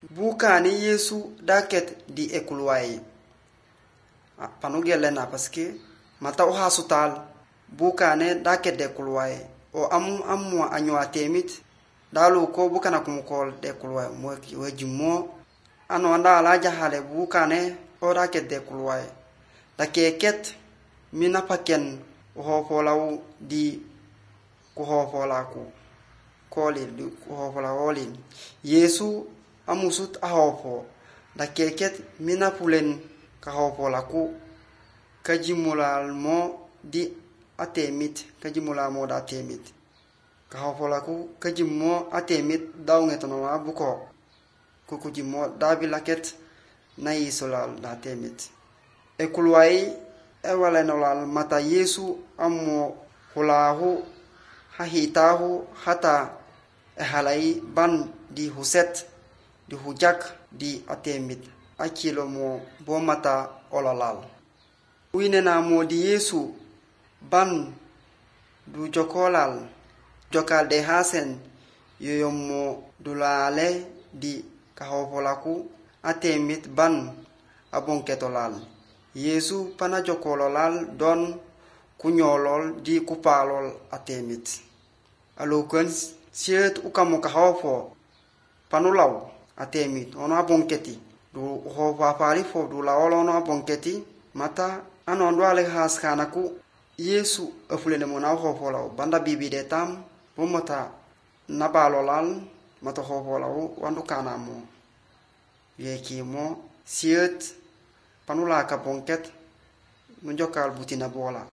bukani Yesu daket di ekulwai panugele na paske mata o hasutal bukane daket de kulwai o amu anywa temit dalu ko bukana kumukol de kulwai mo wajimo ano anda alaja hale bukane o daket de kulwai da keket mina paken ho polaw di ko ho polaku koli ko ho polawolin Yesu amusut ahopo da keket mina pulen ka ho polaku kajimulal mo di atemit kajimula mo da temit ka ho polaku kajimmo atemit dawngetno abuko kukujimo dabilaket na isolal da temit ekulwai ewala nolal mata Yesu ammo hulahu hahitahu hata ehalai ban di huset di hujak di atemit akilo mo bomata olalal winena mo di Yesu ban du jokolal jokal de hasen yoyommo dulale di kahopolaku atemit ban abonketolal Yesu pana jokololal don kunyolol di kupalol atemit alokan siet ukamo kahopo panulaw atemit ono abonketi du hopa pari fo du laolo ono abonketi mata ano ndwale haskanaku Yesu afulene mona hopolaw banda bibi de tam bomota nabalolal mata hopolaw wandu kanamo yekimo siet panula ka bonket munjokal butina bola